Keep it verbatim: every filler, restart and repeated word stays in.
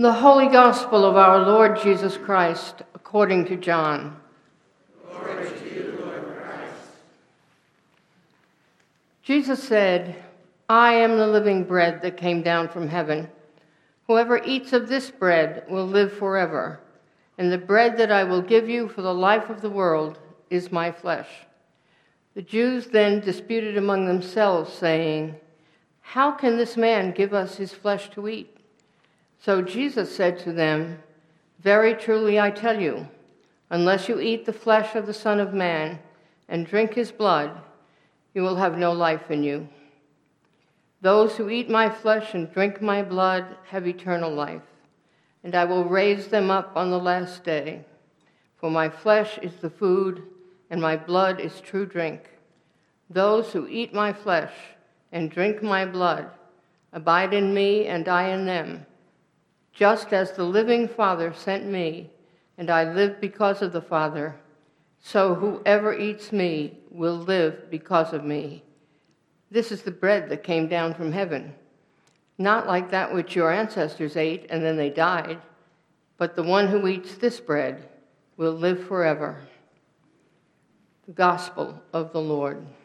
The Holy Gospel of our Lord Jesus Christ, according to John. Glory to you, Lord Christ. Jesus said, I am the living bread that came down from heaven. Whoever eats of this bread will live forever, and the bread that I will give you for the life of the world is my flesh. The Jews then disputed among themselves, saying, How can this man give us his flesh to eat? So Jesus said to them, Very truly I tell you, unless you eat the flesh of the Son of Man and drink his blood, you will have no life in you. Those who eat my flesh and drink my blood have eternal life, and I will raise them up on the last day. For my flesh is the food, and my blood is true drink. Those who eat my flesh and drink my blood abide in me, and I in them. Just as the living Father sent me, and I live because of the Father, so whoever eats me will live because of me. This is the bread that came down from heaven, not like that which your ancestors ate and then they died, but the one who eats this bread will live forever. The Gospel of the Lord.